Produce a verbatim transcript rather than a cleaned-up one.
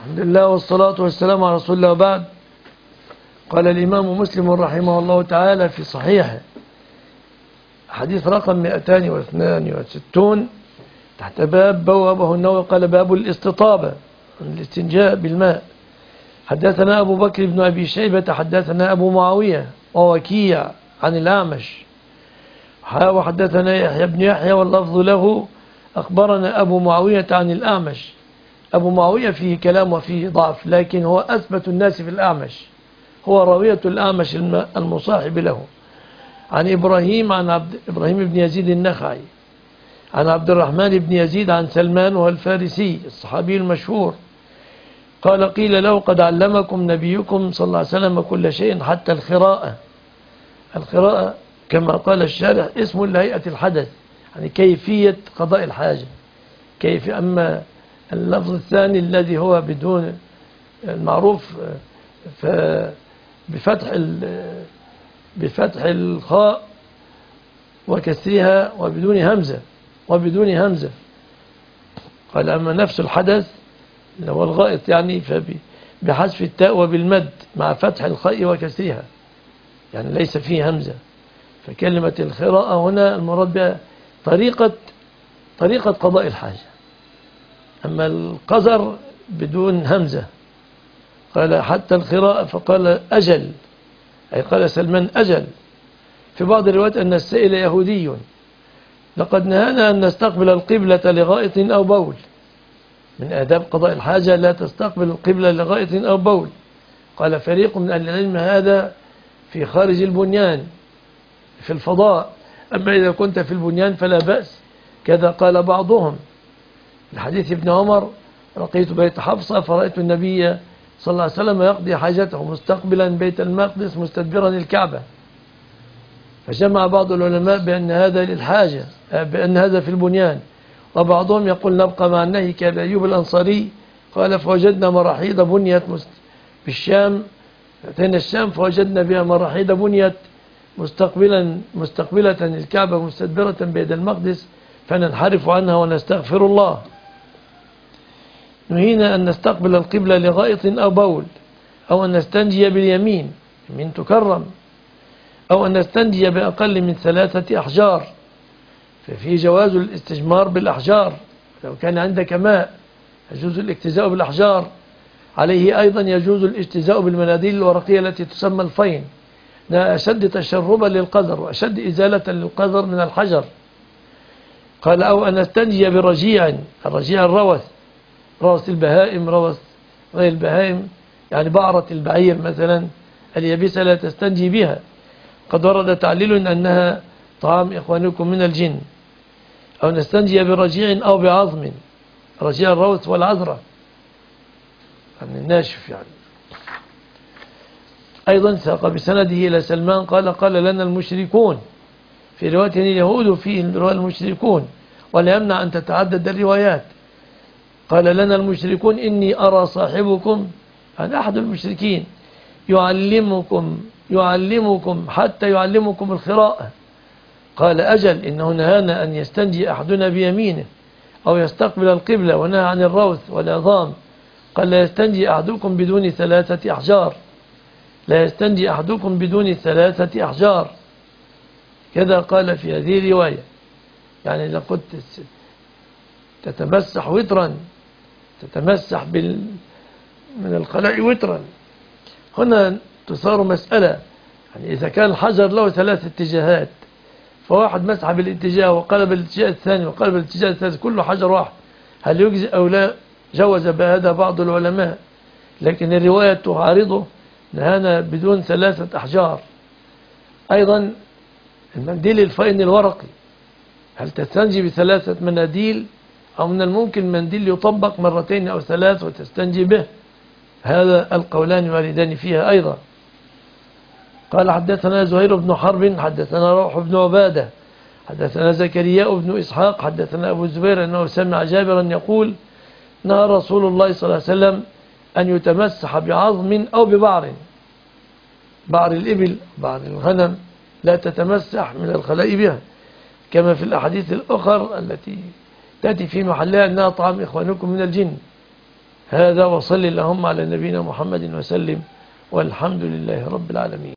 الحمد لله والصلاة والسلام على رسول الله وبعد. قال الإمام مسلم رحمه الله تعالى في صحيحه حديث رقم مئتان واثنان وستون تحت باب بوابه النووي قال باب الاستطابة الاستنجاء بالماء. حدثنا أبو بكر بن أبي شيبة حدثنا أبو معاوية ووكيع عن الأعمش وحدثنا يحيى بن يحيى واللفظ له أخبرنا أبو معاوية عن الأعمش. أبو معاوية فيه كلام وفيه ضعف، لكن هو أثبت الناس في الأعمش، هو راوية الأعمش المصاحب له. عن إبراهيم عن عبد إبراهيم بن يزيد النخعي عن عبد الرحمن بن يزيد عن سلمان وهو الفارسي الصحابي المشهور قال قيل له قد علمكم نبيكم صلى الله عليه وسلم كل شيء حتى الخراءة. الخراءة كما قال الشارح اسم لهيئة الحدث، يعني كيفية قضاء الحاجة كيف. أما اللفظ الثاني الذي هو بدون المعروف بفتح بفتح الخاء وكسرها وبدون همزة وبدون همزة قال أما نفس الحدث اللي هو الغائط يعني فبحذف التاء وبالمد مع فتح الخاء وكسرها، يعني ليس فيه همزة. فكلمة الخراءة هنا المراد بها طريقة طريقة قضاء الحاجة. أما القذر بدون همزة قال حتى الخراءة فقال أجل، أي قال سلمان أجل. في بعض الروايات أن السائل يهودي لقد نهانا أن نستقبل القبلة لغائط أو بول. من آداب قضاء الحاجة لا تستقبل القبلة لغائط أو بول. قال فريق من أهل العلم هذا في خارج البنيان في الفضاء، أما إذا كنت في البنيان فلا بأس، كذا قال بعضهم. الحديث ابن عمر لقيت بيت حفصة فرأيت النبي صلى الله عليه وسلم يقضي حاجته مستقبلا بيت المقدس مستدبرا الكعبة. فجمع بعض العلماء بأن هذا للحاجة، بأن هذا في البنيان، وبعضهم يقول نبقى مع النهي كأيوب الأنصاري قال فوجدنا مراحيض بنيت بالشام، أتينا الشام فوجدنا بها مراحيض بنيت مستقبلا مستقبلة الكعبة مستدبرة بيت المقدس فننحرف عنها ونستغفر الله. نهينا أن نستقبل القبلة لغائط أو بول، أو أن نستنجي باليمين يمين تكرم، أو أن نستنجي بأقل من ثلاثة أحجار. ففي جواز الاستجمار بالأحجار لو كان عندك ماء يجوز الاجتزاء بالأحجار. عليه أيضا يجوز الاجتزاء بالمناديل الورقية التي تسمى الفين، أشد تشربا للقذر وأشد إزالة للقذر من الحجر. قال أو أن نستنجي برجيع، الرجيع الروث، روث البهائم، روث غير البهائم يعني بعرة البعير مثلا اليابسة لا تستنجي بها، قد ورد تعليل أنها طعام إخوانكم من الجن. أو نستنجي برجيع أو بعظم، رجيع الروث والعذرة يعني الناشف يعني. أيضا ساق بسنده إلى سلمان قال قال لنا المشركون، في رواية اليهود وفي رواية المشركون، ولا يمنع أن تتعدد الروايات. قال لنا المشركون إني أرى صاحبكم يعني أحد المشركين يعلمكم يعلمكم حتى يعلمكم الخراءة. قال أجل إنه نهانا أن يستنجي أحدنا بيمينه أو يستقبل القبلة، ونهى عن الروث والعظام. قال لا يستنجي أحدكم بدون ثلاثة أحجار، لا يستنجي أحدكم بدون ثلاثة أحجار، كذا قال في هذه الرواية. يعني إذا كنت تتمسح وترا تتمسح بال من الخلاء وترا، هنا تصار مسألة يعني إذا كان الحجر له ثلاث اتجاهات فواحد مسح بالاتجاه وقلب الاتجاه الثاني وقلب الاتجاه الثالث كله حجر واحد، هل يجزي أو لا؟ جوز بهذا بعض العلماء، لكن الرواية تعارضه نهانا بدون ثلاثة أحجار. أيضا المنديل الفين الورقي، هل تستنجي بثلاثة مناديل أو من الممكن منديل يطبق مرتين أو ثلاث وتستنجي به؟ هذا القولان واردان فيها أيضا. قال حدثنا زهير بن حرب حدثنا روح بن عبادة حدثنا زكريا بن إسحاق حدثنا أبو الزبير أنه سمع جابرا يقول نهى رسول الله صلى الله عليه وسلم أن يتمسح بعظم أو ببعر، بعر الإبل بعر الغنم لا تتمسح من الخلاء بها، كما في الأحاديث الأخرى التي تأتي في محلها أنها طعام إخوانكم من الجن. هذا وصل اللهم على نبينا محمد وسلم، والحمد لله رب العالمين.